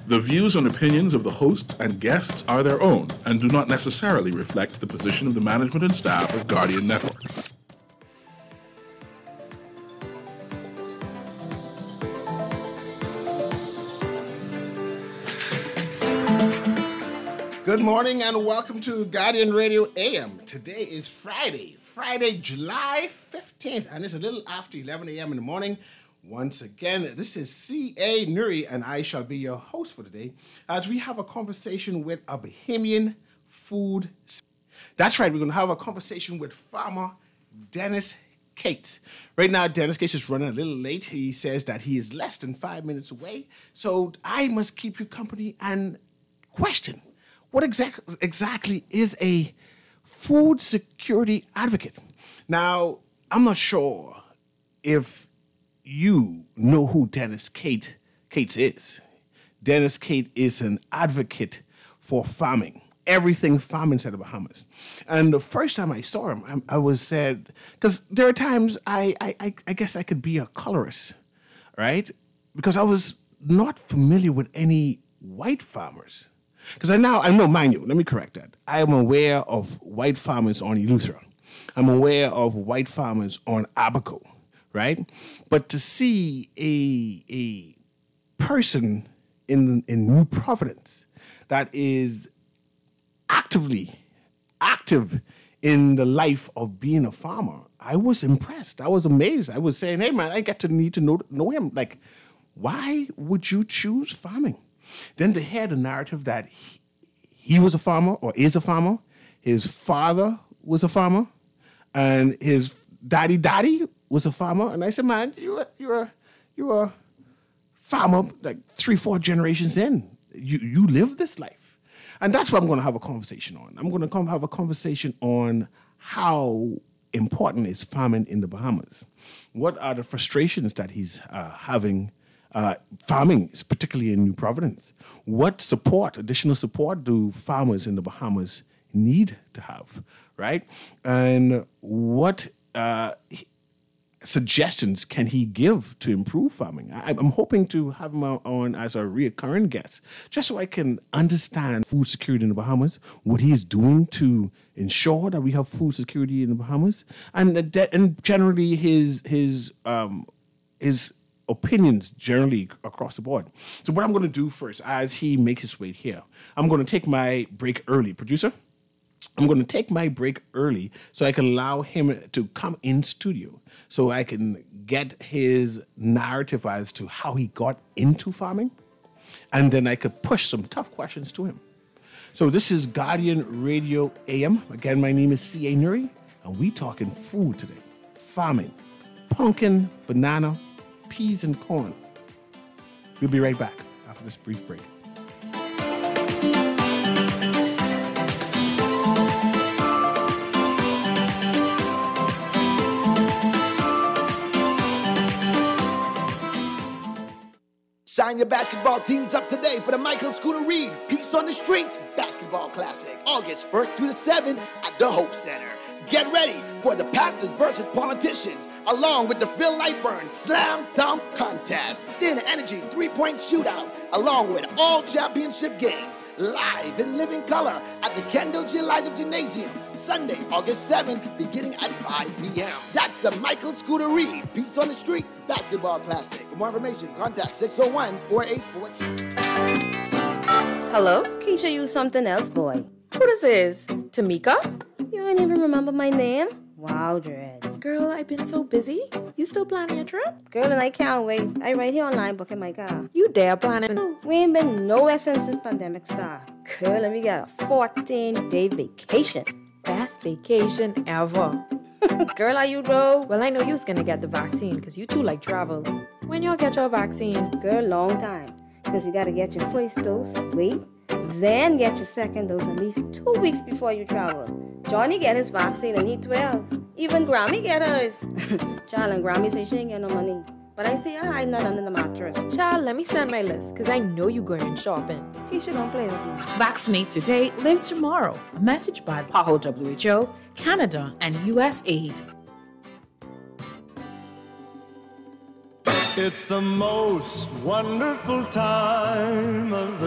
The views and opinions of the host and guests are their own and do not necessarily reflect the position of the management and staff of Guardian Network. Good morning and welcome to Guardian Radio AM. Today is Friday, July 15th, and it's a little after 11 a.m. in the morning. Once again, this is C.A. Nuri, and I shall be your host for today as we have a conversation with a Bahamian food. That's right, we're going to have a conversation with farmer Dennis Cates. Right now, Dennis Cates is running a little late. He says that he is less than 5 minutes away, so I must keep you company and question. What exactly is a food security advocate? Now, I'm not sure if you know who Dennis Cates is. Dennis Cates is an advocate for farming, everything farming in the Bahamas. And the first time I saw him, I was said, because there are times I guess I could be a colorist, right? Because I was not familiar with any white farmers. Because I know, mind you, let me correct that. I am aware of white farmers on Eleuthera. I'm aware of white farmers on Abaco, right? But to see a person in New Providence that is active in the life of being a farmer, I was impressed. I was amazed. I was saying, hey, man, I need to know him. Like, why would you choose farming? Then they had a narrative that he was a farmer or is a farmer. His father was a farmer, and his daddy was a farmer. And I said, man, you're a farmer like 3-4 generations in. You live this life, and that's what I'm going to have a conversation on. I'm going to have a conversation on how important is farming in the Bahamas. What are the frustrations that he's having? Farming, particularly in New Providence. What additional support do farmers in the Bahamas need to have, right? And what suggestions can he give to improve farming? I'm hoping to have him on as a reoccurring guest, just so I can understand food security in the Bahamas, what he's doing to ensure that we have food security in the Bahamas, and generally his opinions generally across the board. So what I'm going to do first, as he makes his way here, I'm going to take my break early. Producer, I'm going to take my break early so I can allow him to come in studio so I can get his narrative as to how he got into farming, and then I could push some tough questions to him. So this is Guardian Radio AM. Again, my name is C.A. Nuri, and we talking food today. Farming, pumpkin, banana, peas and corn. We'll be right back after this brief break. Sign your basketball teams up today for the Michael Scooter Reed Peace on the Streets Basketball Classic, August 1st through the 7th at the Hope Center. Get ready for the pastors versus politicians, along with the Phil Lightburn Slam Dunk Contest, then Energy 3-point shootout, along with all championship games, live in living color at the Kendall G. Eliza Gymnasium, Sunday, August 7th, beginning at 5 p.m. That's the Michael Scooter Reed Peace on the Street Basketball Classic. For more information, contact 601-4842. Hello? Keisha, you something else, boy. Who this is? Tamika? You ain't even remember my name? Wow, Dread. Girl, I've been so busy. You still planning your trip? Girl, and I can't wait. I right here online booking my car. You dare planning? We ain't been nowhere since this pandemic started. Girl, and we got a 14-day vacation. Best vacation ever. Girl, are you though? Well, I know you was gonna get the vaccine because you too like travel. When y'all get your vaccine? Girl, long time. Because you gotta get your first dose, wait, then get your second dose at least 2 weeks before you travel. Johnny get his vaccine and he 12. Even Grammy get hers. Child, and Grammy say she ain't get no money. But I see her hiding that under the mattress. Child, let me send my list, because I know you going shopping. Keisha, don't play with me. Vaccinate today, live tomorrow. A message by PAHO WHO, Canada, and USAID. It's the most wonderful time of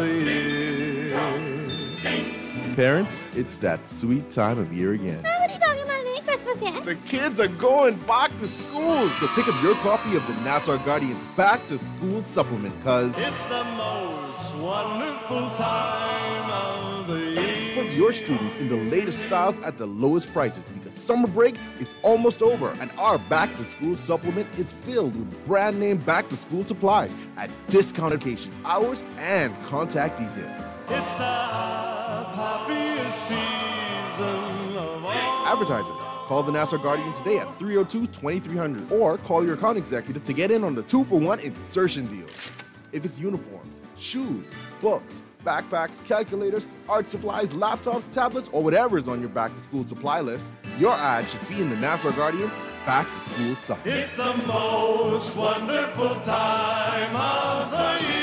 Parents, it's that sweet time of year again. What are you talking about? It ain't Christmas yet. The kids are going back to school, so pick up your copy of the Nassau Guardian's Back to School Supplement, because it's the most wonderful time of the year. Put your students in the latest styles at the lowest prices, because summer break is almost over, and our Back to School Supplement is filled with brand name back to school supplies at discounted locations, hours, and contact details. It's the happiest season of all. Advertisers, call the Nassau Guardian today at 302-2300 or call your account executive to get in on the 2-for-1 insertion deal. If it's uniforms, shoes, books, backpacks, calculators, art supplies, laptops, tablets, or whatever is on your back-to-school supply list, your ad should be in the Nassau Guardian's Back to School Supplement. It's the most wonderful time of the year.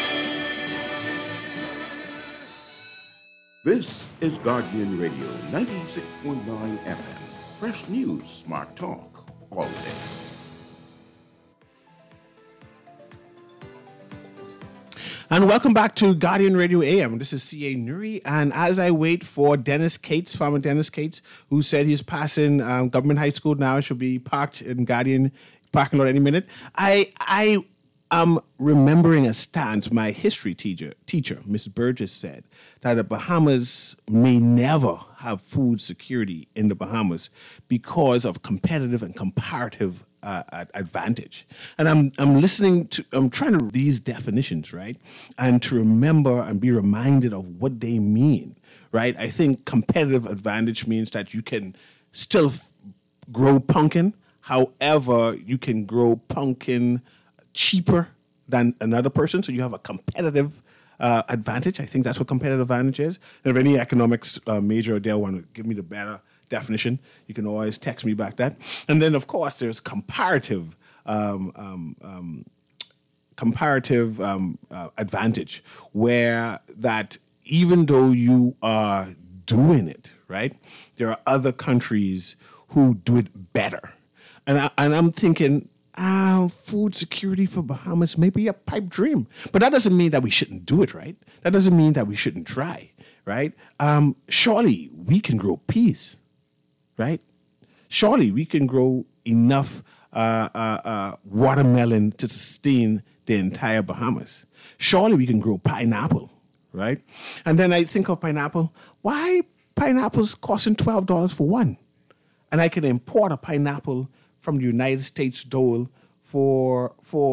This is Guardian Radio 96.9 FM. Fresh news, smart talk, all day. And welcome back to Guardian Radio AM. This is C.A. Nuri. And as I wait for Dennis Cates, Farmer Dennis Cates, who said he's passing Government High School now, should be parked in Guardian parking lot any minute, I am remembering a stance my history teacher, Ms. Burgess, said that the Bahamas may never have food security in the Bahamas because of competitive and comparative advantage. And I'm listening to, I'm trying to read these definitions, right? And to remember and be reminded of what they mean, right? I think competitive advantage means that you can still grow pumpkin. However, you can grow pumpkin cheaper than another person. So you have a competitive advantage. I think that's what competitive advantage is. And if any economics major there want to give me the better definition, you can always text me back that. And then, of course, there's comparative advantage, where that even though you are doing it, right, there are other countries who do it better. And I'm thinking, food security for Bahamas may be a pipe dream. But that doesn't mean that we shouldn't do it, right? That doesn't mean that we shouldn't try, right? Surely we can grow peas, right? Surely we can grow enough watermelon to sustain the entire Bahamas. Surely we can grow pineapple, right? And then I think of pineapple. Why pineapples costing $12 for one? And I can import a pineapple from the United States dole for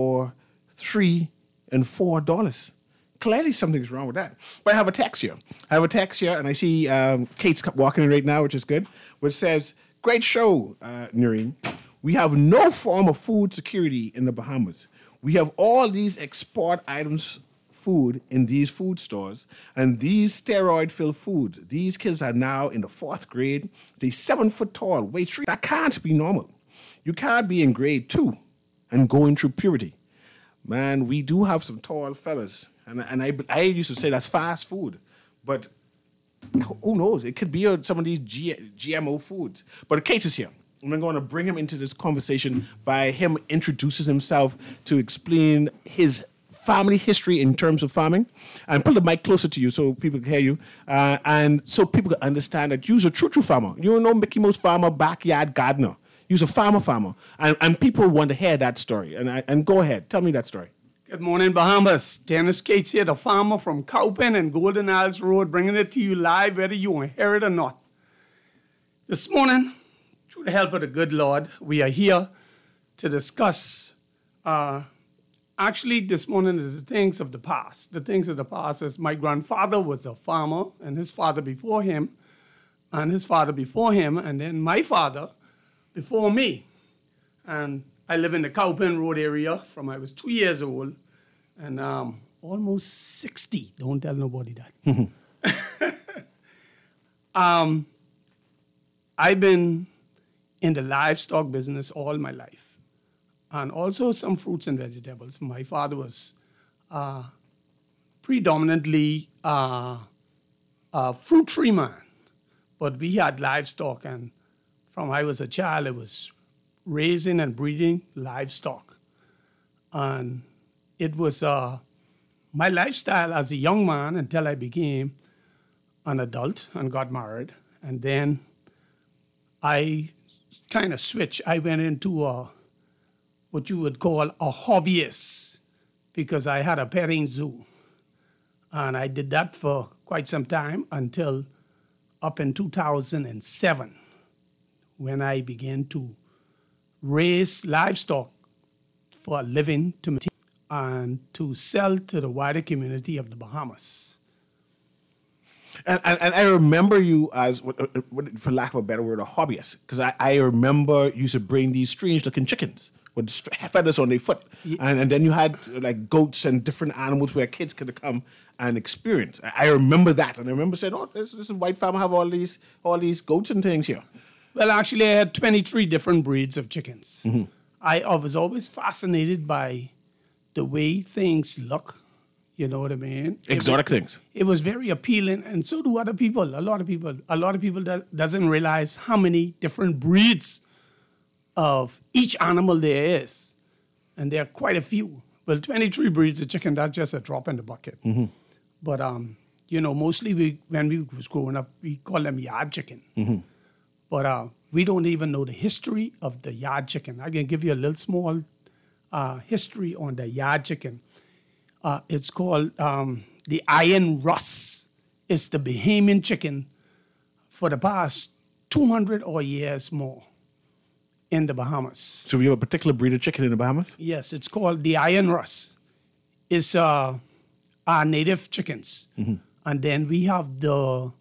$3 and $4. Clearly something's wrong with that. But I have a text here. And I see Kate's walking in right now, which is good, which says, great show, Noreen. We have no form of food security in the Bahamas. We have all these export items, food in these food stores, and these steroid-filled foods. These kids are now in the 4th grade. They're 7 foot tall, weigh 3. That can't be normal. You can't be in grade 2 and going through puberty. Man, we do have some tall fellas. And I used to say that's fast food. But who knows? It could be some of these GMO foods. But Kate is here. And I'm going to bring him into this conversation by him introducing himself to explain his family history in terms of farming. And put the mic closer to you so people can hear you. And so people can understand that you're a true farmer. You don't know Mickey Mouse farmer, backyard gardener. You're a farmer. And people want to hear that story. And go ahead. Tell me that story. Good morning, Bahamas. Dennis Cates here, the farmer from Cowpen and Golden Isles Road, bringing it to you live, whether you want to hear it or not. This morning, through the help of the good Lord, we are here to discuss, actually this morning is the things of the past. The things of the past is my grandfather was a farmer, and his father before him, and his father before him, and then my father before me. And I live in the Cowpen Road area from I was 2 years old and almost 60. Don't tell nobody that. I've been in the livestock business all my life, and also some fruits and vegetables. My father was predominantly a fruit tree man, but we had livestock, and from I was a child, it was raising and breeding livestock. And it was my lifestyle as a young man until I became an adult and got married. And then I kind of switched. I went into what you would call a hobbyist because I had a petting zoo. And I did that for quite some time until up in 2007 when I began to raise livestock for a living and to sell to the wider community of the Bahamas. And I remember you as, for lack of a better word, a hobbyist, because I remember you used to bring these strange-looking chickens with feathers on their foot, and then you had like goats and different animals where kids could come and experience. I remember that, and I remember saying, "Oh, this white farmer have all these goats and things here." Well, actually, I had 23 different breeds of chickens. Mm-hmm. I was always fascinated by the way things look. You know what I mean? Exotic things. It was very appealing, and so do other people. A lot of people that doesn't realize how many different breeds of each animal there is, and there are quite a few. Well, 23 breeds of chicken, that's just a drop in the bucket. Mm-hmm. But mostly when we was growing up, we call them yard chicken. Mm-hmm. But we don't even know the history of the yard chicken. I can give you a little small history on the yard chicken. It's called the Iron Russ. It's the Bahamian chicken for the past 200 or years more in the Bahamas. So we have a particular breed of chicken in the Bahamas? Yes, it's called the Iron Russ. It's our native chickens. Mm-hmm. And then we have the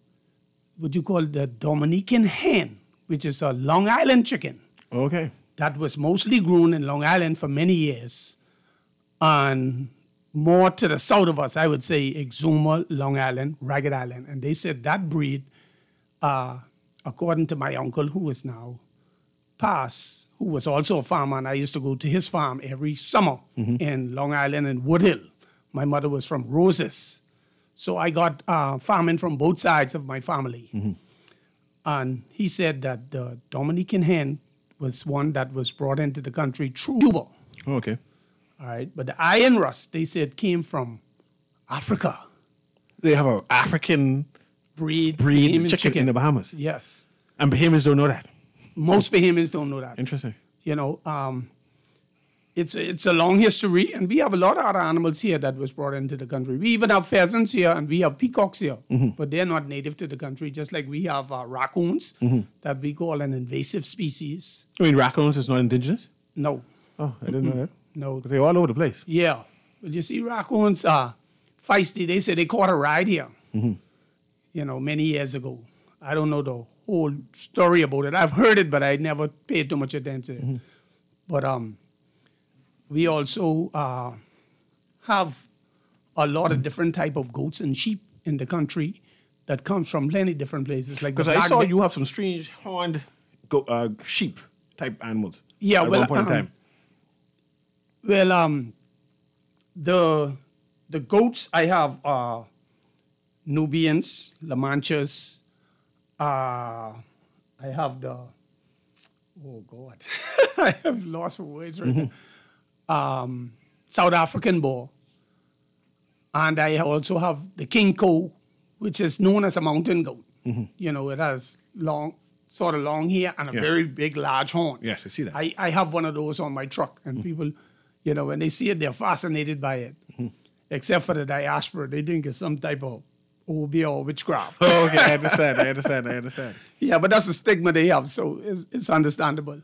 Dominican hen, which is a Long Island chicken. Okay. That was mostly grown in Long Island for many years. And more to the south of us, I would say Exuma, Long Island, Ragged Island. And they said that breed, according to my uncle, who is now passed, who was also a farmer, and I used to go to his farm every summer in Long Island and Woodhill. My mother was from Roses. So I got farming from both sides of my family. Mm-hmm. And he said that the Dominican hen was one that was brought into the country through Cuba. Oh, okay. All right. But the Iron Russ, they said, came from Africa. They have an African breed chicken in the Bahamas? Yes. And Bahamians don't know that? Most Bahamians don't know that. Interesting. You know, it's a long history, and we have a lot of other animals here that was brought into the country. We even have pheasants here, and we have peacocks here, but they're not native to the country, just like we have raccoons that we call an invasive species. I mean, raccoons is not indigenous? No. Oh, I didn't know that. No. But they're all over the place. Yeah. But you see, raccoons are feisty. They say they caught a ride here, many years ago. I don't know the whole story about it. I've heard it, but I never paid too much attention. But we also have a lot of different type of goats and sheep in the country that comes from many different places. Like because I saw you have some strange horned sheep type animals. Yeah, at one point in time. Well, the goats I have are Nubians, La Manchas. I have I have lost words right now. South African Boer. And I also have the King Cow, which is known as a mountain goat. It has long hair and a very big, large horn. Yes, I see that. I have one of those on my truck, and people, when they see it, they're fascinated by it. Except for the diaspora, they think it's some type of obeah or witchcraft. Oh, okay, I understand. Yeah, but that's the stigma they have, so it's understandable.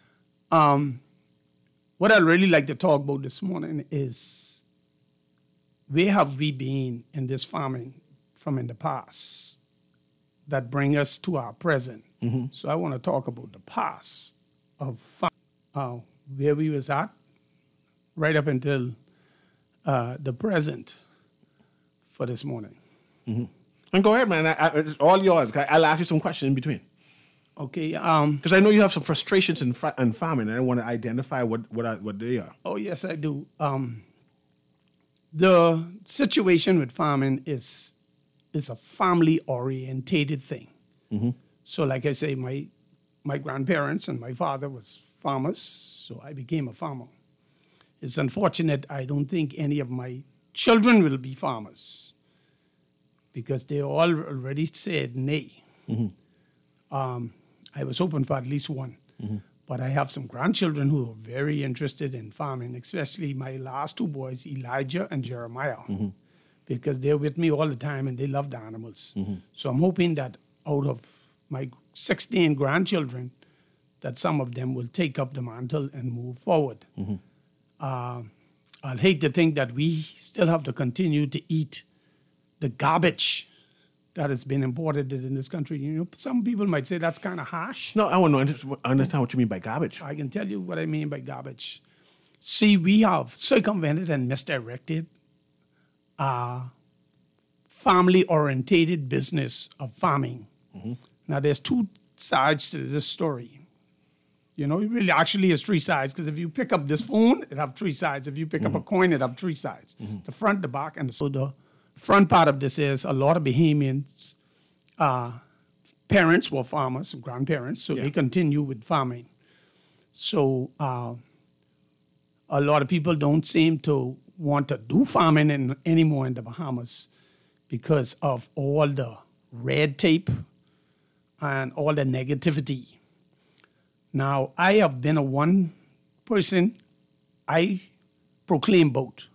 What I'd really like to talk about this morning is where have we been in this farming from in the past that bring us to our present. So I want to talk about the past of farming, where we was at right up until the present for this morning. And go ahead, man. It's all yours. I'll ask you some questions in between. Okay. Because I know you have some frustrations in farming, and I want to identify what they are. Oh, yes, I do. The situation with farming is a family-orientated thing. So like I say, my grandparents and my father was farmers, so I became a farmer. It's unfortunate I don't think any of my children will be farmers, because they all already said nay. I was hoping for at least one. But I have some grandchildren who are very interested in farming, especially my last two boys, Elijah and Jeremiah, because they're with me all the time and they love the animals. So I'm hoping that out of my 16 grandchildren, that some of them will take up the mantle and move forward. I'll hate to think that we still have to continue to eat the garbage that has been imported in this country. You know, some people might say that's kind of harsh. No, I want to understand what you mean by garbage. I can tell you what I mean by garbage. See, we have circumvented and misdirected family-orientated business of farming. Now, there's two sides to this story. You know, it really actually is three sides, because if you pick up this phone, it have three sides. If you pick up a coin, it have three sides. The front, the back, and the front part of this is a lot of Bahamians, parents were farmers, grandparents, so they continue with farming. So a lot of people don't seem to want to do farming anymore in the Bahamas because of all the red tape and all the negativity. Now, I have been a one person, I proclaim both.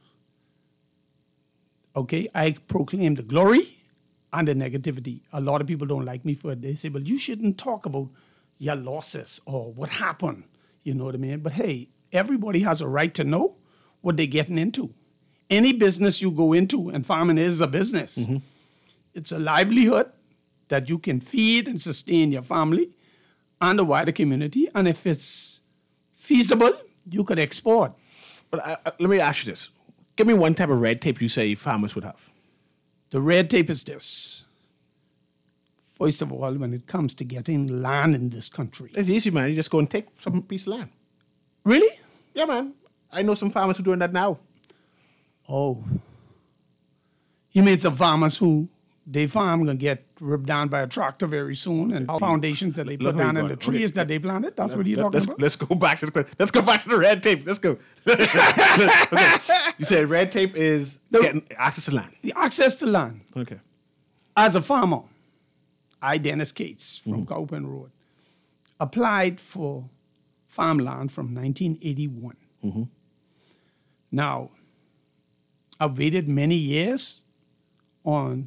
Okay, I proclaim the glory and the negativity. A lot of people don't like me for it. They say, well, you shouldn't talk about your losses or what happened. You know what I mean? But hey, everybody has a right to know what they're getting into. Any business you go into, and farming is a business, it's a livelihood that you can feed and sustain your family and the wider community. And if it's feasible, you could export. But let me ask you this. Give me one type of red tape you say farmers would have. The red tape is this. First of all, when it comes to getting land in this country. It's easy, man. You just go and take some piece of land. Really? Yeah, man. I know some farmers who are doing that now. Oh. You mean some farmers who they farm going to get ripped down by a tractor very soon, and foundations that they put down in the trees that they planted? That's what you're talking about? Let's go back to the question. Let's go back to the red tape. Let's go. Okay. You said red tape is getting access to land. The access to land. Okay. As a farmer, I, Dennis Cates from Cowpen Road, applied for farmland from 1981. Now, I've waited many years on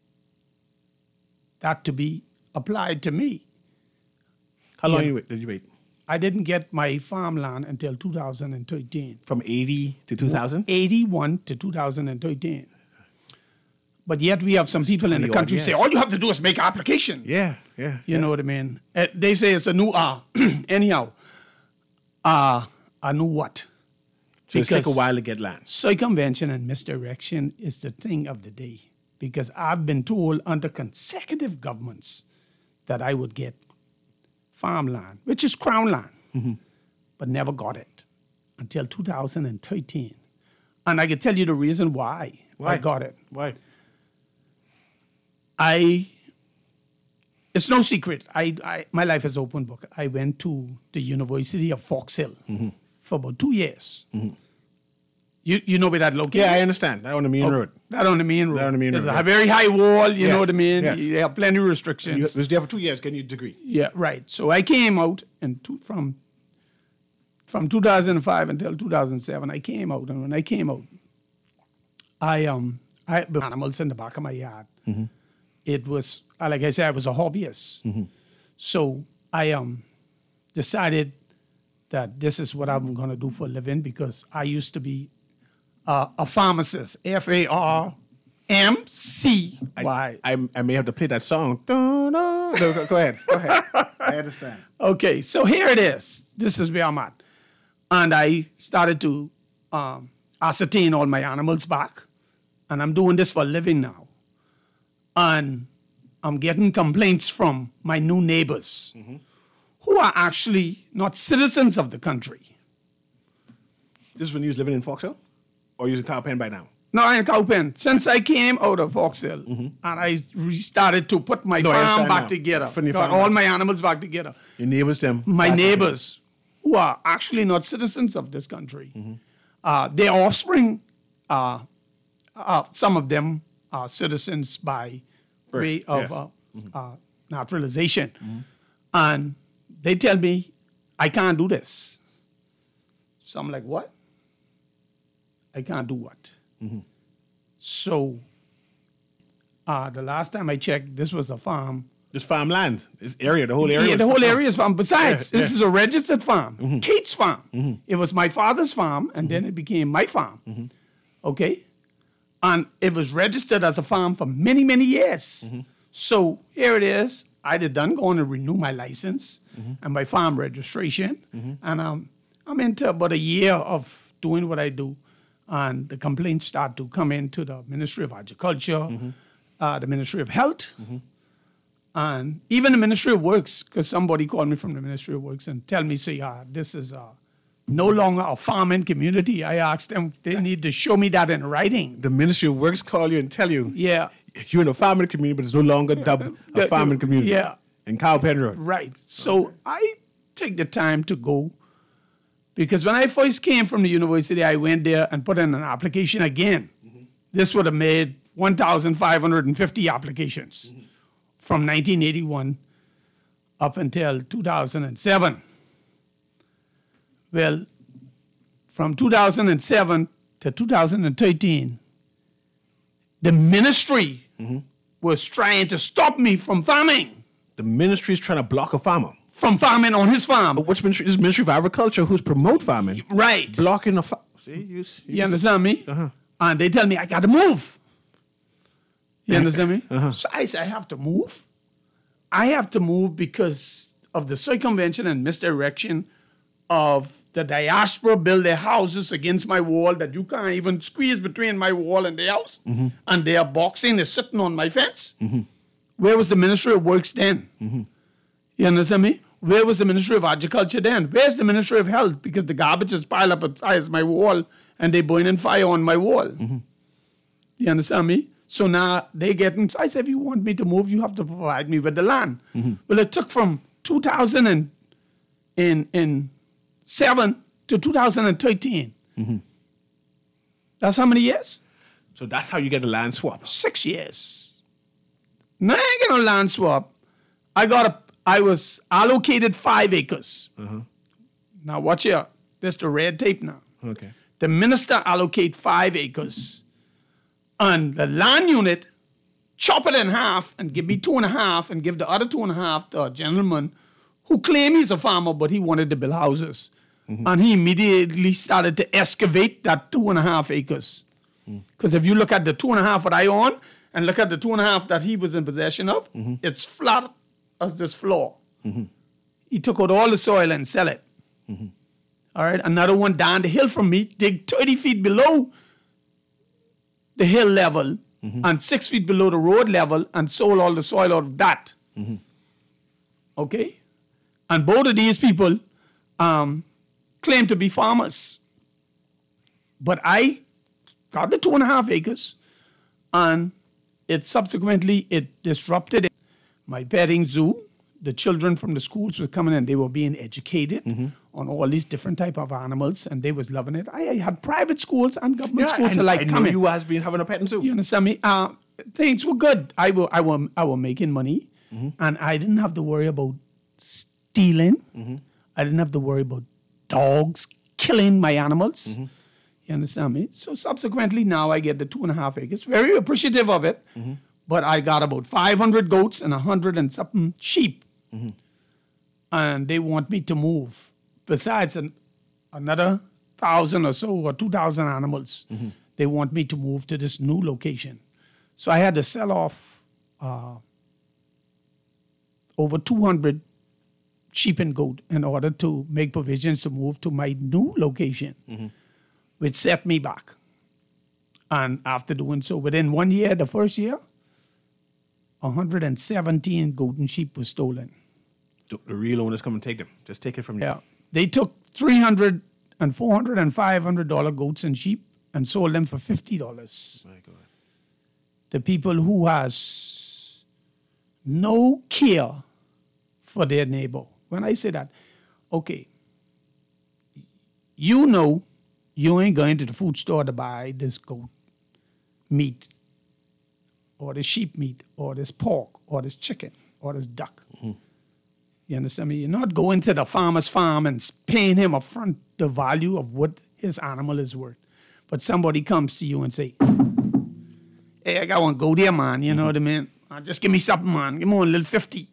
that to be applied to me. How long did you wait? I didn't get my farmland until 2013. From 80 to 2000? 81 to 2013. But yet we have some people in the country say, all you have to do is make application. Yeah. You know what I mean? They say it's a new anyhow, a new what? So it's take a while to get land. Circumvention and misdirection is the thing of the day. Because I've been told under consecutive governments that I would get farmland, which is crown land, but never got it until 2013. And I can tell you the reason why I got it. Why? It's no secret. My life is open book. I went to the University of Fox Hill for about 2 years. You know where that located? Yeah, I understand. That on the main road. That on the main road. That on the main road. There's a very high wall, you know what I mean? Yeah. You have plenty of restrictions. You was there for 2 years, getting your degree. Yeah, right. So I came out from 2005 until 2007. I came out, and when I came out, I had animals in the back of my yard. It was, like I said, I was a hobbyist. So I decided that this is what I'm going to do for a living, because I used to be a pharmacist, FARMCY. I may have to play that song. No, go ahead. I understand. Okay, so here it is. This is where I'm at. And I started to ascertain all my animals back. And I'm doing this for a living now. And I'm getting complaints from my new neighbors who are actually not citizens of the country. This is when you was living in Fox Hill? Or you was in Cowpen by now? No, in Cowpen. Since I came out of Fox Hill, and I started to put my farm back together, got all my animals back together. Your neighbors, them? My neighbors, who are actually not citizens of this country, their offspring, some of them citizens by way of naturalization. And they tell me, I can't do this. So I'm like, what? I can't do what? So the last time I checked, this was a farm. This farmland, this area, the whole area. Yeah, the whole area is farm. Besides, this is a registered farm, Kate's farm. It was my father's farm, and then it became my farm. Okay? And it was registered as a farm for many, many years. So here it is. I did done going to renew my license and my farm registration. And I'm into about a year of doing what I do. And the complaints start to come into the Ministry of Agriculture, the Ministry of Health, and even the Ministry of Works, because somebody called me from the Ministry of Works and tell me, say, this is no longer a farming community. I asked them, they need to show me that in writing. The Ministry of Works call you and tell you, yeah, you're in a farming community, but it's no longer dubbed a farming community. Yeah. In Cowpen Road. Right. So I take the time to go, because when I first came from the university, I went there and put in an application again. This would have made 1,550 applications from 1981 up until 2007. Well, from 2007 to 2013, the ministry was trying to stop me from farming. The ministry is trying to block a farmer from farming on his farm. But which ministry? This is Ministry of Agriculture, who's promote farming. Right. Blocking a farm. See, you understand me? And they tell me I got to move. You understand me? So I say I have to move. I have to move because of the circumvention and misdirection of the diaspora build their houses against my wall that you can't even squeeze between my wall and the house. And their boxing is sitting on my fence. Where was the Ministry of Works then? You understand me? Where was the Ministry of Agriculture then? Where's the Ministry of Health? Because the garbage is piled up as high as my wall and they burning fire on my wall. You understand me? So now they getting, I said, if you want me to move, you have to provide me with the land. Well, it took from 2007 to 2013. That's how many years? So that's how you get a land swap. 6 years. Now I ain't get no land swap. I was allocated 5 acres. Now watch here. This the red tape now. Okay. The minister allocate 5 acres. And the land unit chop it in half and give me 2.5 and give the other 2.5 to a gentleman who claimed he's a farmer, but he wanted to build houses. And he immediately started to excavate that 2.5 acres. Because if you look at the 2.5 that I own and look at the 2.5 that he was in possession of, it's flat as this floor. He took out all the soil and sell it. All right, another one down the hill from me, dig 30 feet below the hill level and 6 feet below the road level and sold all the soil out of that. Okay? And both of these people claim to be farmers. But I got the 2.5 acres and it disrupted my petting zoo. The children from the schools were coming and they were being educated on all these different type of animals and they was loving it. I had private schools and government schools alike coming. You has been having a petting zoo. You understand me? Things were good. I were making money and I didn't have to worry about stealing. I didn't have to worry about dogs killing my animals. You understand me? So subsequently now I get the 2.5 acres. Very appreciative of it. But I got about 500 goats and 100 and something sheep. And they want me to move. Besides another 1,000 or so or 2,000 animals, they want me to move to this new location. So I had to sell off over 200 sheep and goat in order to make provisions to move to my new location, which set me back. And after doing so, within 1 year, the first year, 117 goat and sheep were stolen. The real owners come and take them. Just take it from you. Yeah. They took $300 and $400 and $500 goats and sheep and sold them for $50. My God. The people who has no care for their neighbor. When I say that, okay, you know you ain't going to the food store to buy this goat meat or this sheep meat, or this pork, or this chicken, or this duck. You understand me? You're not going to the farmer's farm and paying him upfront the value of what his animal is worth. But somebody comes to you and say, hey, I got one, go there, man. You know what I mean? Just give me something, man. Give me one little 50.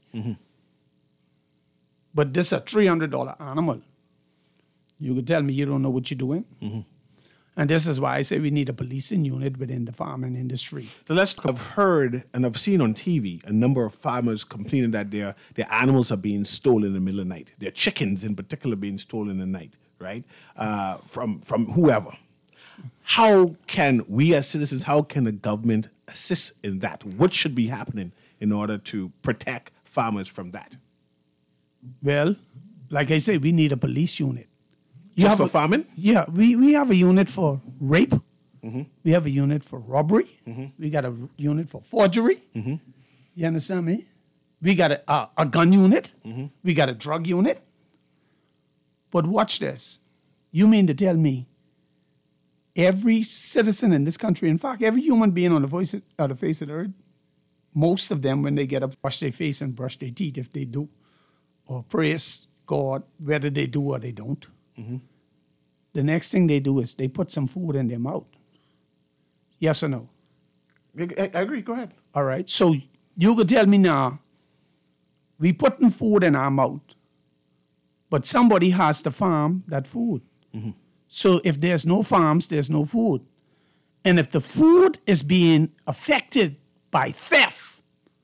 But this is a $300 animal. You could tell me you don't know what you're doing. And this is why I say we need a policing unit within the farming industry. I've heard and I've seen on TV a number of farmers complaining that their animals are being stolen in the middle of the night. Their chickens in particular being stolen in the night, right? From whoever. How can we as citizens, how can the government assist in that? What should be happening in order to protect farmers from that? Well, like I say, we need a police unit. Just for farming? Yeah, we have a unit for rape. We have a unit for robbery. We got a unit for forgery. You understand me? We got a gun unit. We got a drug unit. But watch this. You mean to tell me every citizen in this country, in fact, every human being on the face of the earth, most of them, when they get up, wash their face and brush their teeth if they do, or praise God, whether they do or they don't. The next thing they do is they put some food in their mouth. Yes or no? I agree. Go ahead. All right. So you could tell me now, we putting food in our mouth, but somebody has to farm that food. So if there's no farms, there's no food. And if the food is being affected by theft,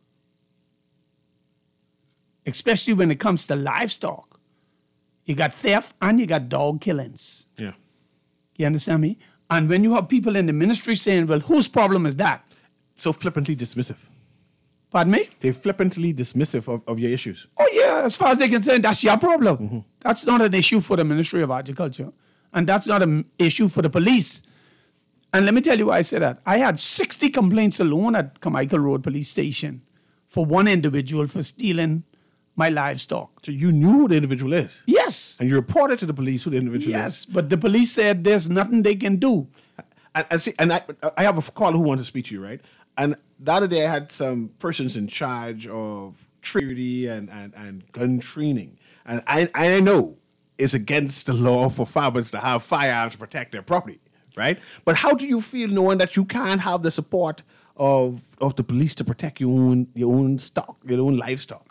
especially when it comes to livestock, you got theft and you got dog killings. Yeah. You understand me? And when you have people in the ministry saying, well, whose problem is that? So flippantly dismissive. Pardon me? They're flippantly dismissive of your issues. Oh, yeah. As far as they're concerned, that's your problem. That's not an issue for the Ministry of Agriculture. And that's not an issue for the police. And let me tell you why I say that. I had 60 complaints alone at Carmichael Road Police Station for one individual for stealing my livestock. So you knew who the individual is? Yes. And you reported to the police who the individual is? Yes, but the police said there's nothing they can do. And I have a caller who wants to speak to you, right? And the other day I had some persons in charge of training and gun training. And I know it's against the law for farmers to have firearms to protect their property, right? But how do you feel knowing that you can't have the support of the police to protect your own stock, your own livestock?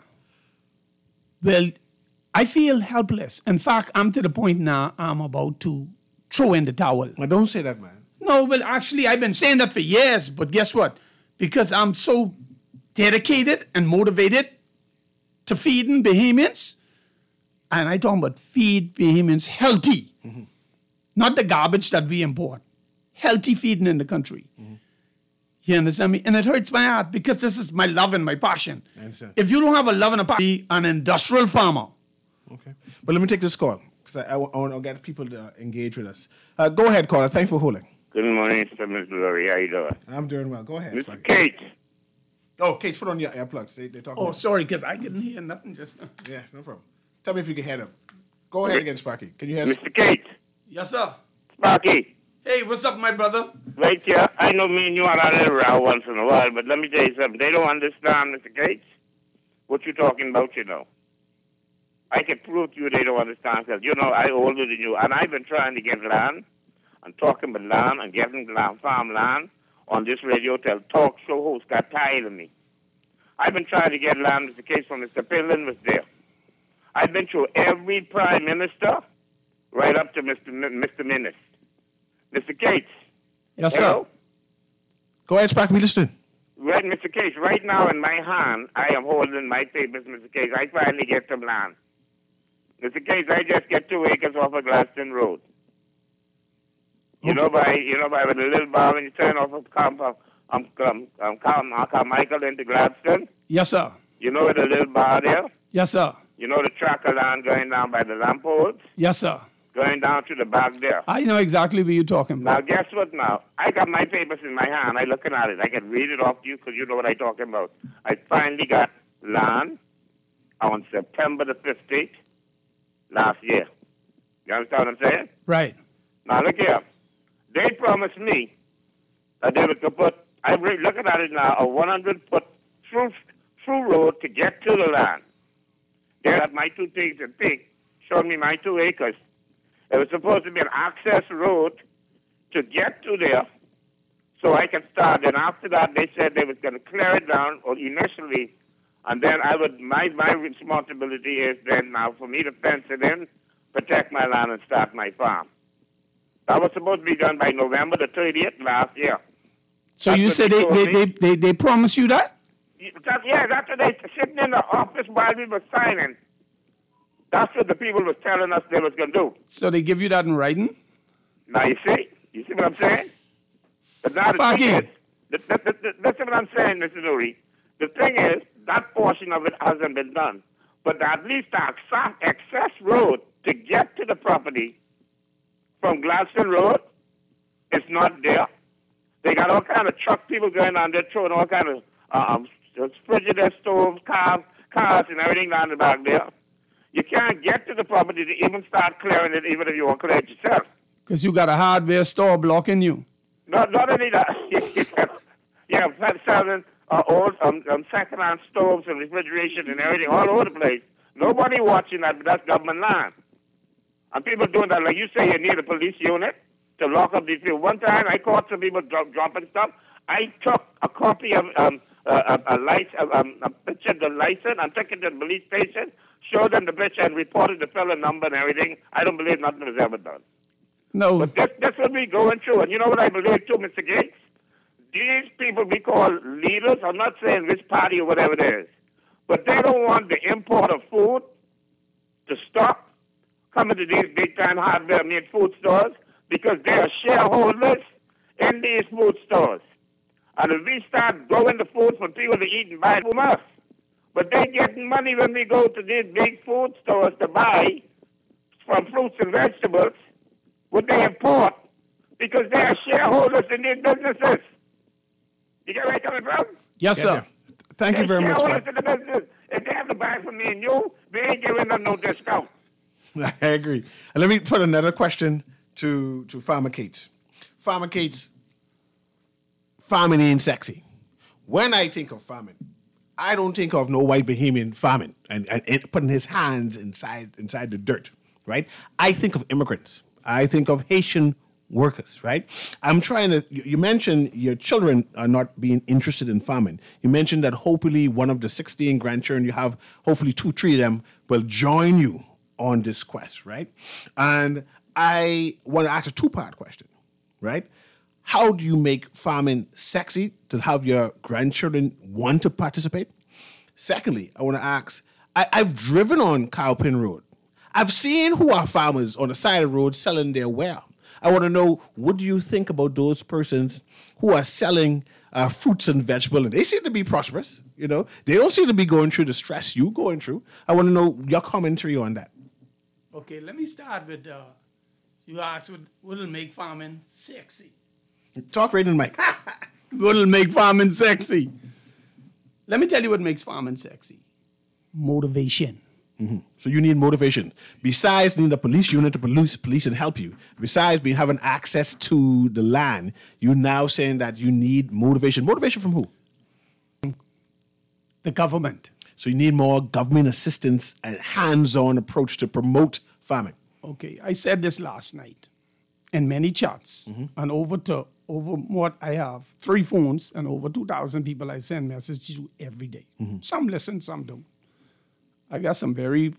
Well, I feel helpless. In fact, I'm to the point now I'm about to throw in the towel. Well, don't say that, man. No, well, actually, I've been saying that for years. But guess what? Because I'm so dedicated and motivated to feeding Bahamians, and I talk about feed Bahamians healthy, not the garbage that we import. Healthy feeding in the country. You understand me? And it hurts my heart because this is my love and my passion. I understand. If you don't have a love and a passion, be an industrial farmer. Okay. But let me take this call because I want to get people to engage with us. Go ahead, caller. Thanks for holding. Good morning, Mr. Miss Glory. How you doing? I'm doing well. Go ahead. Mr. Cates. Oh, Cates, put on your earplugs. They're talking. Oh, sorry, because I couldn't hear nothing just now. Yeah, no problem. Tell me if you can hear them. Go ahead again, Sparky. Can you hear us? Mr. Cates. Yes, sir. Sparky. Hey, what's up, my brother? Right here. I know me and you are a little row once in a while, but let me tell you something. They don't understand, Mr. Cates, what you're talking about, you know. I can prove to you they don't understand because, you know, I'm older than you, and I've been trying to get land and talking about land and getting land, farmland on this radio till talk show host got tired of me. I've been trying to get land, Mr. Cates, from Mr. Pillin was there. I've been through every prime minister right up to Mr. Minnis. Mr. Cates. Yes, hello? sir. Go ahead, Sparky. We listening. Right, Mr. Cates. Right now in my hand, I am holding my papers, Mr. Cates. I finally get some land. Mr. Cates, I just get 2 acres off of Gladstone Road. You know by with a little bar when you turn off of Carmichael into Gladstone? Yes, sir. You know with a little bar there? Yes, sir. You know the track of land going down by the lampposts? Yes, sir. Going down to the back there. I know exactly what you're talking Now, about. guess what now? I got my papers in my hand. I'm looking at it. I can read it off to you because you know what I'm talking about. I finally got land on September the 15th last year. You understand what I'm saying? Right. Now, look here. They promised me that they would put I'm looking at it now, a 100-foot through road to get to the land. There at my 2 things and Pink showed me my 2 acres. It was supposed to be an access road to get to there so I could start. And after that, they said they was going to clear it down or initially, and then my responsibility is then now for me to fence it in, protect my land, and start my farm. That was supposed to be done by November the 30th last year. So you said they promised you that? That's what they sitting in the office while we were signing. That's what the people was telling us they was going to do. So they give you that in writing? Now you see what I'm saying? But now the thing is, that's what I'm saying, Mr. Nuri. The thing is, that portion of it hasn't been done. But at least the access road to get to the property from Gladstone Road is not there. They got all kind of truck people going on there throwing all kind of Frigidaire stoves, cars, and everything down the back there. You can't get to the property to even start clearing it, even if you want to clear it yourself. Because you got a hardware store blocking you. Not only that, yeah, selling old second-hand stoves and refrigeration and everything all over the place. Nobody watching that, but that's government land. And people doing that, like you say, you need a police unit to lock up these people. One time, I caught some people dropping stuff. I took a copy of a picture of the license and took it to the police station, showed them the picture, and reported the fellow number and everything. I don't believe nothing was ever done. No. But that's what we're going through. And you know what I believe too, Mr. Gates? These people we call leaders, I'm not saying which party or whatever it is, but they don't want the import of food to stop coming to these big-time hardware and food stores because they are shareholders in these food stores. And if we start growing the food for people to eat and buy it from us, but they're getting money when we go to these big food stores to buy from fruits and vegetables, what they import, because they are shareholders in these businesses. You get where I'm coming from? Yes, sir. Thank you very much. Shareholders in the business. If they have to buy from me and you, they ain't giving them no discount. I agree. And let me put another question to Farmer Cates. Farmer Cates, farming ain't sexy. When I think of farming, I don't think of no white Bahamian farming and putting his hands inside the dirt, right? I think of immigrants. I think of Haitian workers, right? I'm trying to, you mentioned your children are not being interested in farming. You mentioned that hopefully one of the 16 grandchildren you have, hopefully 2-3 of them will join you on this quest, right? And I want to ask a 2-part question, right? How do you make farming sexy to have your grandchildren want to participate? Secondly, I want to ask, I've driven on Cowpen Road. I've seen who are farmers on the side of the road selling their ware. I want to know, what do you think about those persons who are selling fruits and vegetables? And they seem to be prosperous, you know. They don't seem to be going through the stress you're going through. I want to know your commentary on that. Okay, let me start with, you asked what'll make farming sexy. Talk right in the mic. What'll make farming sexy? Let me tell you what makes farming sexy. Motivation. Mm-hmm. So you need motivation. Besides needing a police unit to police and help you, besides having access to the land, you're now saying that you need motivation. Motivation from who? The government. So you need more government assistance and hands-on approach to promote farming. Okay, I said this last night in many chats, and over what I have, 3 phones and over 2,000 people I send messages to every day. Some listen, some don't. I got some very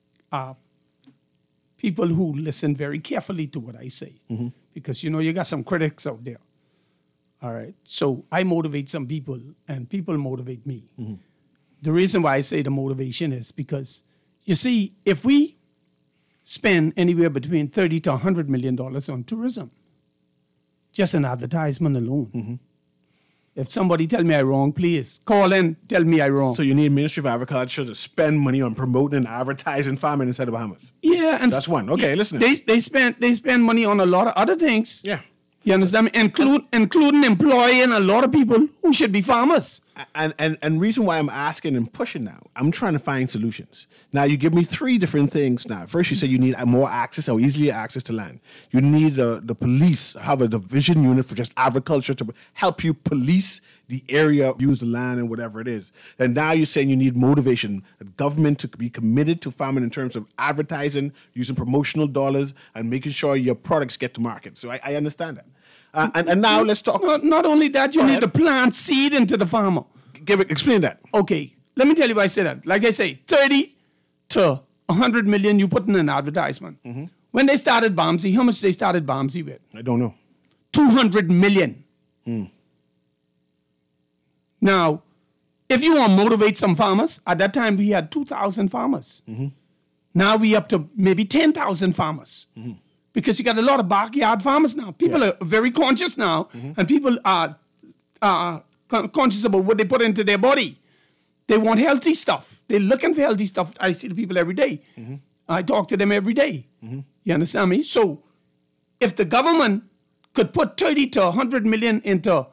people who listen very carefully to what I say because, you know, you got some critics out there. All right. So I motivate some people and people motivate me. The reason why I say the motivation is because, you see, if we spend anywhere between $30 to $100 million on tourism, just an advertisement alone, if somebody tell me I'm wrong, please call in, tell me I'm wrong. So you need Ministry of Agriculture to spend money on promoting and advertising farming inside of Bahamas. Yeah, and that's one. Okay, listen. They spend money on a lot of other things. Yeah, you understand me? Including employing a lot of people who should be farmers. And reason why I'm asking and pushing now, I'm trying to find solutions. Now, you give me three different things now. First, you say you need more access or easier access to land. You need the police have a division unit for just agriculture to help you police the area, use the land and whatever it is. And now you're saying you need motivation, the government to be committed to farming in terms of advertising, using promotional dollars, and making sure your products get to market. So I understand that. And now let's talk. Not only that, you need to plant seed into the farmer. Explain that. Okay, let me tell you why I say that. Like I say, 30 to 100 million you put in an advertisement. Mm-hmm. When they started Bomsey, how much they started Bomsey with? I don't know. 200 million. Now, if you want to motivate some farmers, at that time we had 2,000 farmers. Mm-hmm. Now we up to maybe 10,000 farmers. Mm-hmm. Because you got a lot of backyard farmers now. People are very conscious now, and people are conscious about what they put into their body. They want healthy stuff. They're looking for healthy stuff. I see the people every day. I talk to them every day. You understand me? So if the government could put 30 to 100 million into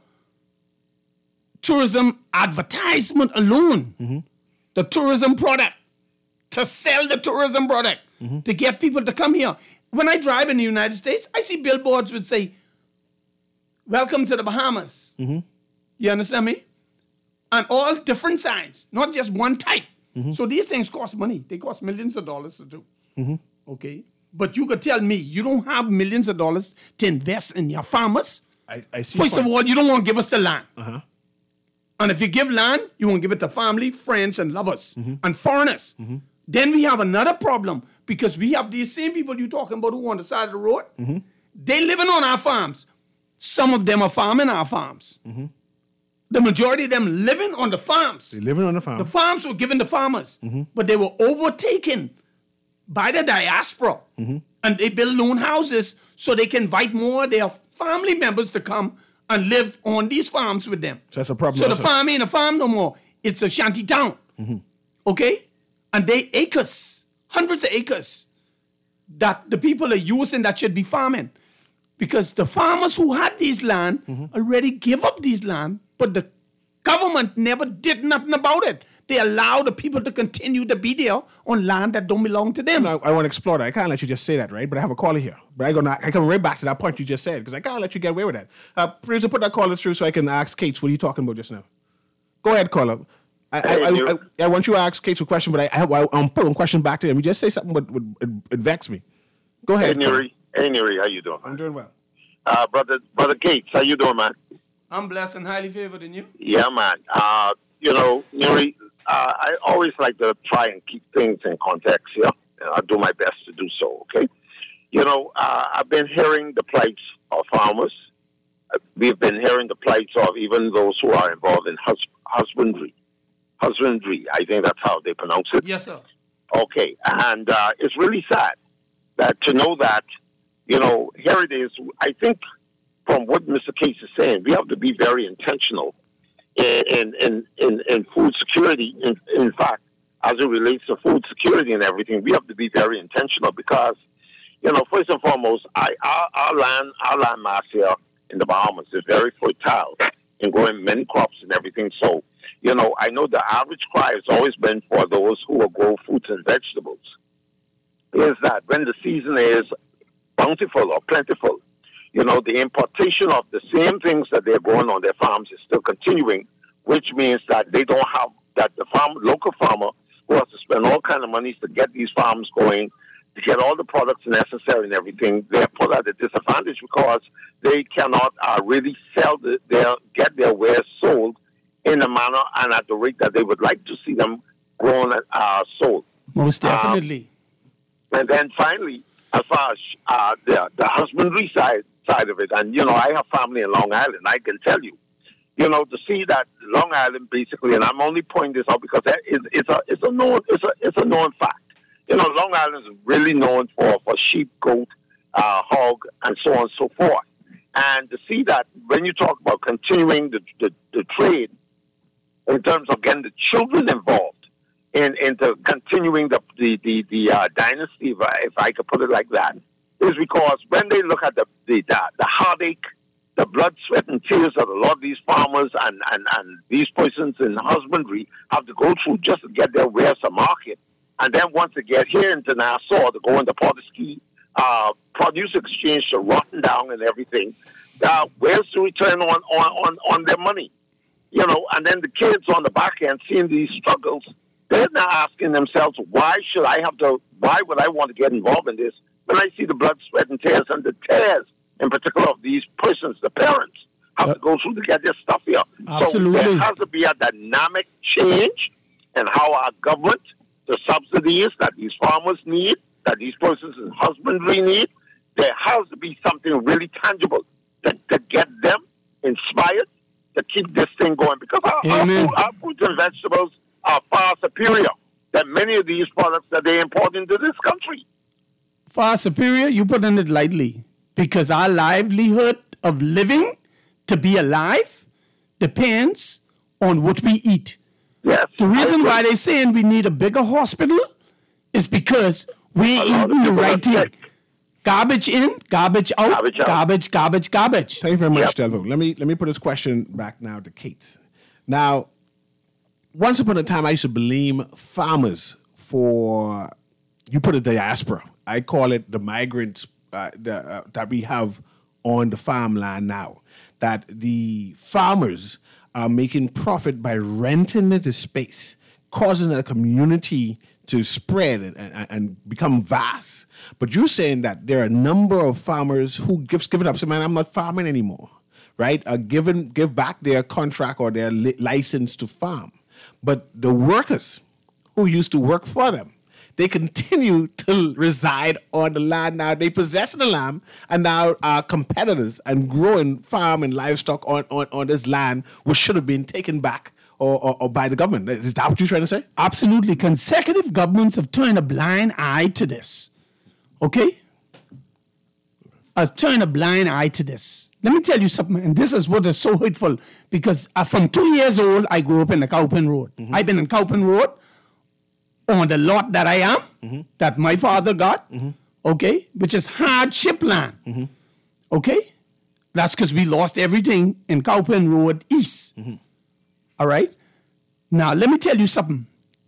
tourism advertisement alone, the tourism product, to sell the tourism product, to get people to come here. When I drive in the United States, I see billboards which say, "Welcome to the Bahamas." You understand me? And all different signs, not just one type. So these things cost money. They cost millions of dollars to do. Okay? But you could tell me you don't have millions of dollars to invest in your farmers. I see. First of all, you don't want to give us the land. Uh-huh. And if you give land, you want to give it to family, friends, and lovers, and foreigners. Then we have another problem because we have these same people you're talking about who are on the side of the road. They living on our farms. Some of them are farming our farms. The majority of them living on the farms. They're living on the farm. The farms were given to farmers, but they were overtaken by the diaspora. And they build lone houses so they can invite more of their family members to come and live on these farms with them. So that's a problem. So the farm ain't a farm no more. It's a shanty town. Okay? And they acres, hundreds of acres that the people are using that should be farming. Because the farmers who had these land already give up these land, but the government never did nothing about it. They allow the people to continue to be there on land that don't belong to them. I want to explore that. I can't let you just say that, right? But I have a caller here. But I come right back to that point you just said, because I can't let you get away with that. Please put that caller through so I can ask Kate, what are you talking about just now? Go ahead, caller. I want you to ask Kate a question, but I'm putting a question back to him. You just say something would vex me. Go ahead. Hey, Neri, how you doing? I'm doing well. Brother Gates, how you doing, man? I'm blessed and highly favored in you. Yeah, man. Neri, I always like to try and keep things in context here. I'll do my best to do so, okay? I've been hearing the plights of farmers. We've been hearing the plights of even those who are involved in husbandry. Husbandry, I think that's how they pronounce it. Yes, sir. Okay, and it's really sad to know that, here it is. I think from what Mr. Case is saying, we have to be very intentional in food security. In fact, as it relates to food security and everything, we have to be very intentional because, first and foremost, our land mass here in the Bahamas is very fertile in growing many crops and everything. So, I know the average cry has always been for those who will grow fruits and vegetables, is that when the season is bountiful or plentiful, the importation of the same things that they're growing on their farms is still continuing, which means that they don't have, that the local farmer who has to spend all kind of money to get these farms going, to get all the products necessary and everything, they're put at a disadvantage because they cannot really get their wares sold in the manner and at the rate that they would like to see them grown and sold. Most definitely. And then finally, as far as the husbandry side of it, and I have family in Long Island. I can tell you, to see that Long Island basically, and I'm only pointing this out because it's a known fact. Long Island is really known for sheep, goat, hog, and so on and so forth. And to see that when you talk about continuing the trade in terms of getting the children involved into continuing the dynasty, if I could put it like that, is because when they look at the heartache the blood, sweat, and tears that a lot of these farmers and these persons in husbandry have to go through just to get their wares to market. And then once they get here into Nassau, to go into Port-of-Ski, produce exchange to Rotterdam and everything, where's the return on their money? You know, and then the kids on the back end seeing these struggles, they're now asking themselves, why would I want to get involved in this when I see the blood, sweat, and tears, and the tears in particular of these persons, the parents, have to go through to get their stuff here. Absolutely. So there has to be a dynamic change in how our government, the subsidies that these farmers need, that these persons in husbandry need, there has to be something really tangible to get them inspired to keep this thing going. Because our fruits and vegetables are far superior than many of these products that they import into this country. Far superior? You put in it lightly. Because our livelihood of living, to be alive, depends on what we eat. Yes. The reason why they're saying we need a bigger hospital is because we're eating the right thing. Garbage in, garbage out, garbage. Thank you very much, Delvo. Let me put this question back now to Kate. Now, once upon a time, I used to blame farmers for, you put a diaspora. I call it the migrants that we have on the farmland now. That the farmers are making profit by renting the space, causing a community to spread and become vast. But you're saying that there are a number of farmers who give it up. Say, man, I'm not farming anymore, right? Give back their contract or their license to farm. But the workers who used to work for them, they continue to reside on the land now. They possess the land and now are competitors and growing farm and livestock on this land, which should have been taken back or by the government. Is that what you're trying to say? Absolutely. Consecutive governments have turned a blind eye to this. Okay? Turned a blind eye to this. Let me tell you something, and this is what is so hateful, because from 2 years old, I grew up in the Cowpen Road. Mm-hmm. I've been in Cowpen Road on the lot that I am, that my father got, okay, which is hardship land, okay? That's because we lost everything in Cowpen Road East, all right? Now, let me tell you something.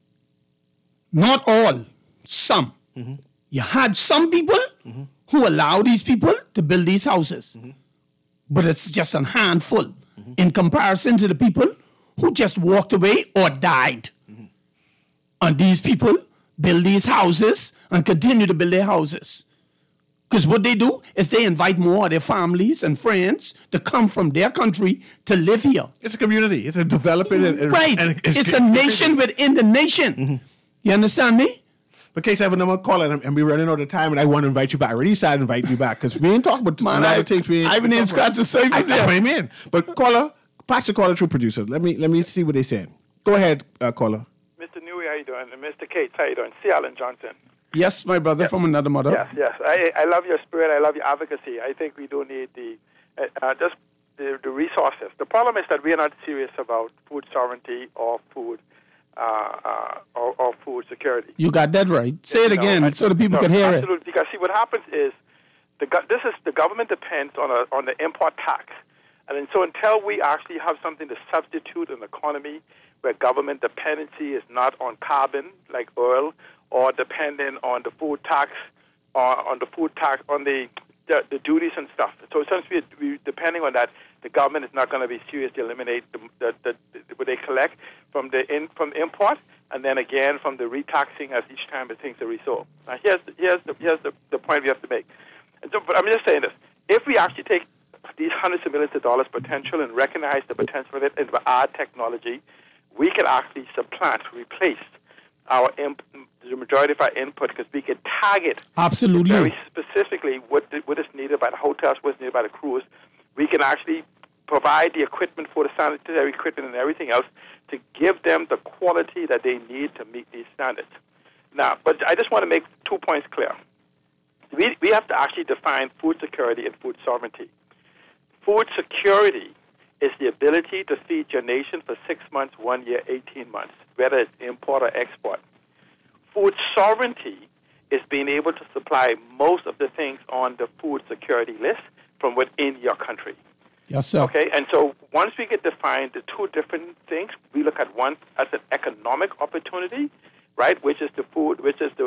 Not all, some. You had some people who allow these people to build these houses, but it's just a handful in comparison to the people who just walked away or died. And these people build these houses and continue to build their houses. Because what they do is they invite more of their families and friends to come from their country to live here. It's a community. It's a developing. Right. It's a nation within the nation. You understand me? But Case, I have another call and we're running out of time and I want to invite you back. I already decided to invite you back because we ain't talking about a lot of things. I haven't even scratched the surface yet. I mean, but caller, pass the caller through producer. Let me see what they're saying. Go ahead, caller. Mr. Newey, how you doing? And Mr. Cates, how you doing? C. Allen Johnson. Yes, my brother from another mother. Yes. I love your spirit. I love your advocacy. I think we do need the resources. The problem is that we are not serious about food sovereignty or food or food security. You got that right. Say it again so the people can hear it. Absolutely. Because see, what happens is the government depends on the import tax, and so until we actually have something to substitute an economy where government dependency is not on carbon like oil, or dependent on the food tax, on the duties and stuff. So since we're depending on that, the government is not going to be serious to eliminate what they collect from import, and then again from the retaxing as each time the things are resold. Now here's the point we have to make. And so, but I'm just saying this: if we actually take these hundreds of millions of dollars potential and recognize the potential of it and add technology, we can actually replace the majority of our input, because we can target absolutely very specifically what is needed by the hotels, what's needed by the crews. We can actually provide the equipment for the sanitary equipment and everything else to give them the quality that they need to meet these standards. Now, but I just want to make 2 points clear. We have to actually define food security and food sovereignty. Food security is the ability to feed your nation for 6 months, 1 year, 18 months, whether it's import or export. Food sovereignty is being able to supply most of the things on the food security list from within your country. Yes, sir. Okay, and so once we get defined the two different things, we look at one as an economic opportunity, right, which is the food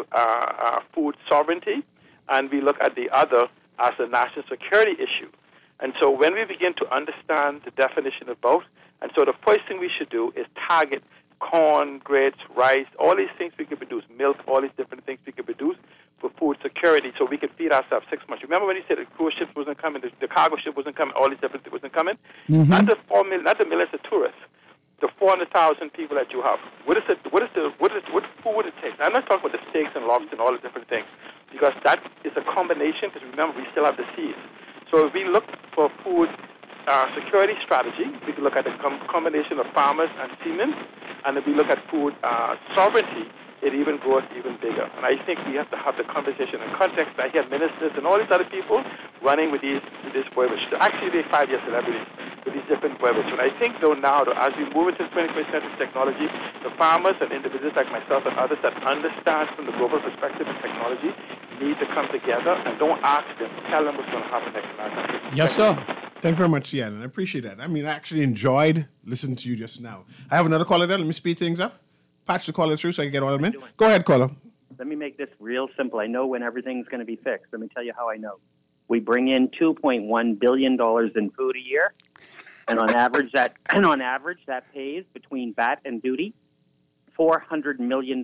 sovereignty, and we look at the other as a national security issue. And so when we begin to understand the definition of both, and so the first thing we should do is target corn, grits, rice, all these things we can produce, milk, all these different things we can produce for food security so we can feed ourselves 6 months. Remember when he said the cruise ship wasn't coming, the cargo ship wasn't coming, all these different things wasn't coming? Mm-hmm. Not the millions of tourists, the 400,000 people that you have. What food would it take? I'm not talking about the steaks and lobster and all the different things, because that is a combination, because remember, we still have the seas. So if we look for food security strategy, we can look at the combination of farmers and seamen, and if we look at food sovereignty, it even goes even bigger. And I think we have to have the conversation in context. I hear ministers and all these other people running with these verbiage. Actually, they're 5-year celebrities with these different verbiage. And I think, though, now, as we move into 21st century technology, the farmers and individuals like myself and others that understand from the global perspective and technology need to come together and don't ask them, tell them what's going to happen next month. Yes, sir. Thank you very much, Ian, and I appreciate that. I mean, I actually enjoyed listening to you just now. I have another caller there. Let me speed things up. Patch the caller through so I can get all of them in. Go ahead, caller. Let me make this real simple. I know when everything's going to be fixed. Let me tell you how I know. We bring in $2.1 billion in food a year, and on average that pays between VAT and duty $400 million.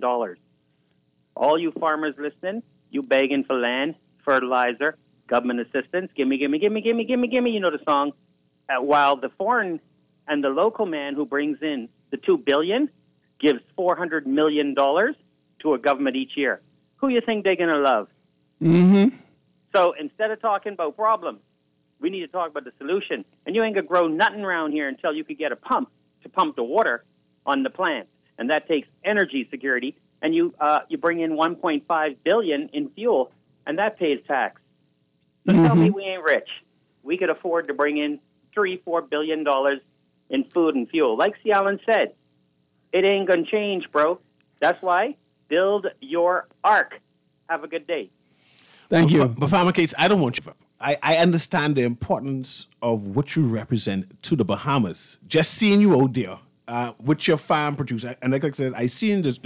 All you farmers listening, you begging for land, fertilizer, government assistance, gimme, gimme, gimme, gimme, gimme, gimme, you know the song. While the foreign and the local man who brings in the $2 billion gives $400 million to a government each year. Who you think they're going to love? Mm-hmm. So instead of talking about problems, we need to talk about the solution. And you ain't going to grow nothing around here until you could get a pump to pump the water on the plant. And that takes energy security. And you bring in $1.5 billion in fuel, and that pays tax. So tell me we ain't rich. We could afford to bring in $3-4 billion in food and fuel. Like C. Allen said, it ain't going to change, bro. That's why build your ark. Have a good day. Thank you. But Farmer Cates, I don't want you. I understand the importance of what you represent to the Bahamas. Just seeing you out there with your farm producer, and like I said, I seen the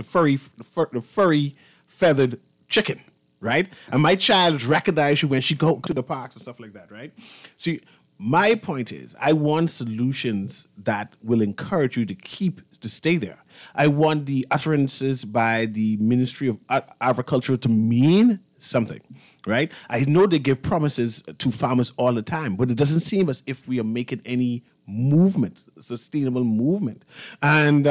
furry feathered chicken, right? And my child recognize you when she go to the parks and stuff like that, right? See, my point is, I want solutions that will encourage you to stay there. I want the utterances by the Ministry of Agriculture to mean something, right? I know they give promises to farmers all the time, but it doesn't seem as if we are making any movement, sustainable movement. And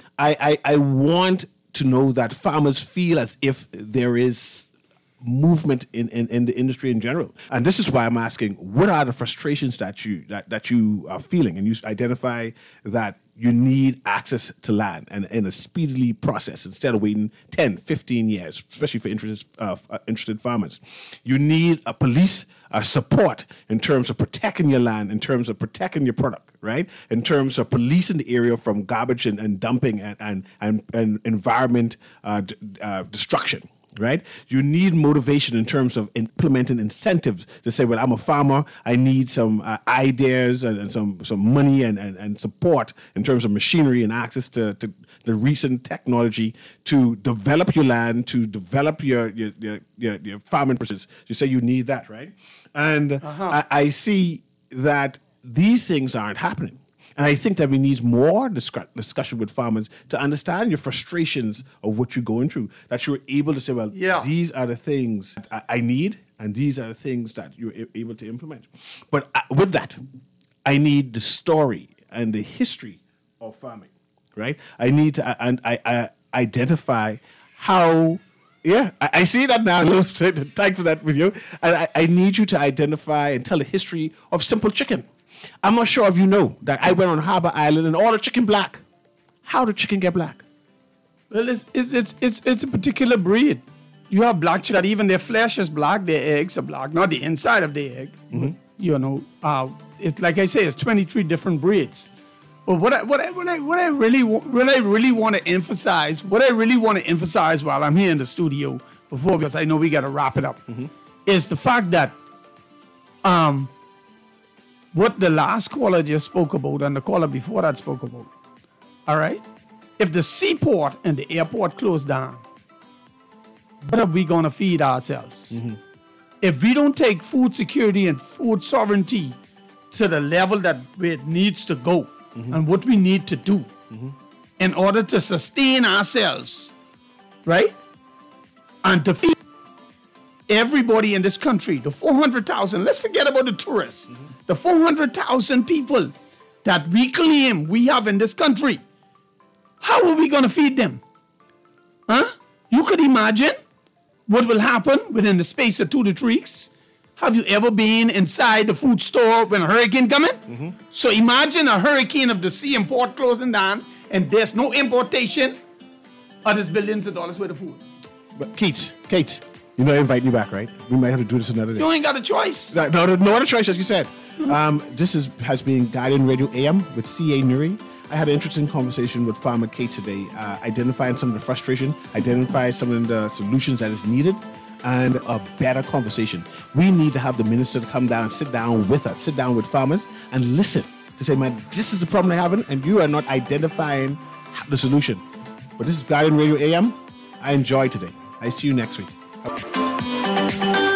I want to know that farmers feel as if there is movement in the industry in general. And this is why I'm asking, what are the frustrations that you are feeling? And you identify that you need access to land and in a speedily process instead of waiting 10, 15 years, especially for interested farmers. You need a police support in terms of protecting your land, in terms of protecting your product, right? In terms of policing the area from garbage and dumping and environment destruction. Right? You need motivation in terms of implementing incentives to say, well, I'm a farmer. I need some ideas and some money and support in terms of machinery and access to the recent technology to develop your land, to develop your farming process. You say you need that, right? And I see that these things aren't happening. And I think that we need more discussion with farmers to understand your frustrations of what you're going through, that you're able to say, well, these are the things I need, and these are the things that you're able to implement. But with that, I need the story and the history of farming, right? I need to I identify how... Yeah, I see that now. Thanks for that video. And I need you to identify and tell the history of simple chicken. I'm not sure if you know that I went on Harbor Island and all the chicken black. How did chicken get black? Well, it's a particular breed. You have black chicken that even their flesh is black, their eggs are black, not the inside of the egg. Mm-hmm. But, you know, it's like I say, it's 23 different breeds. But what I really want to emphasize while I'm here in the studio because I know we got to wrap it up, is the fact that what the last caller just spoke about and the caller before that spoke about. All right? If the seaport and the airport close down, what are we going to feed ourselves? If we don't take food security and food sovereignty to the level that it needs to go and what we need to do in order to sustain ourselves, right? And to feed everybody in this country, the 400,000, let's forget about the tourists, the 400,000 people that we claim we have in this country, how are we going to feed them? Huh? You could imagine what will happen within the space of 2 to 3 weeks. Have you ever been inside the food store when a hurricane coming? So imagine a hurricane of the sea and port closing down and there's no importation or there's billions of dollars worth of food. But Kate, you know I invite you back, right? We might have to do this another day. You ain't got a choice. No other choice, as you said. This has been Guardian Radio AM with C.A. Nuri. I had an interesting conversation with Farmer Kate today, identifying some of the frustration, identifying some of the solutions that is needed, and a better conversation. We need to have the minister to come down and sit down with us, sit down with farmers and listen to say, man, this is the problem they're having, and you are not identifying the solution. But this is Guardian Radio AM. I enjoyed today. I see you next week.